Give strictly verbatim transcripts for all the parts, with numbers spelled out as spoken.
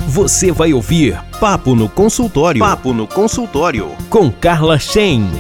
Você vai ouvir Papo no Consultório. Papo no Consultório com Carla Shein.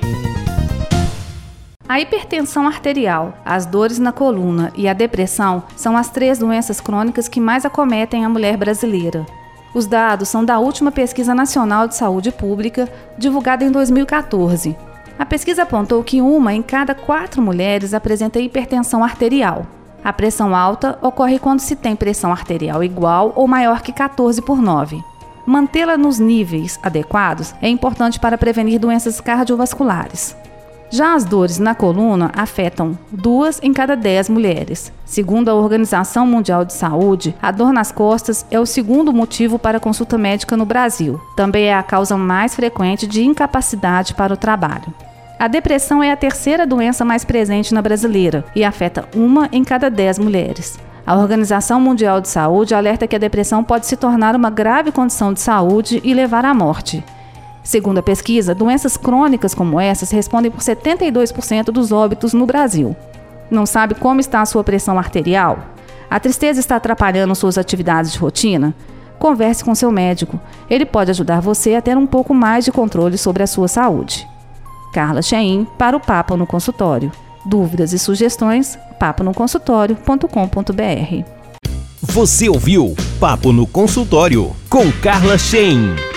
A hipertensão arterial, as dores na coluna e a depressão são as três doenças crônicas que mais acometem a mulher brasileira. Os dados são da última Pesquisa Nacional de Saúde Pública, divulgada em dois mil e quatorze. A pesquisa apontou que uma em cada quatro mulheres apresenta hipertensão arterial. A pressão alta ocorre quando se tem pressão arterial igual ou maior que quatorze por nove. Mantê-la nos níveis adequados é importante para prevenir doenças cardiovasculares. Já as dores na coluna afetam duas em cada dez mulheres. Segundo a Organização Mundial de Saúde, a dor nas costas é o segundo motivo para consulta médica no Brasil. Também é a causa mais frequente de incapacidade para o trabalho. A depressão é a terceira doença mais presente na brasileira e afeta uma em cada dez mulheres. A Organização Mundial de Saúde alerta que a depressão pode se tornar uma grave condição de saúde e levar à morte. Segundo a pesquisa, doenças crônicas como essas respondem por setenta e dois por cento dos óbitos no Brasil. Não sabe como está a sua pressão arterial? A tristeza está atrapalhando suas atividades de rotina? Converse com seu médico. Ele pode ajudar você a ter um pouco mais de controle sobre a sua saúde. Carla Shein para o Papo no Consultório. Dúvidas e sugestões, papo no consultório ponto com ponto b r. Você ouviu Papo no Consultório com Carla Shein.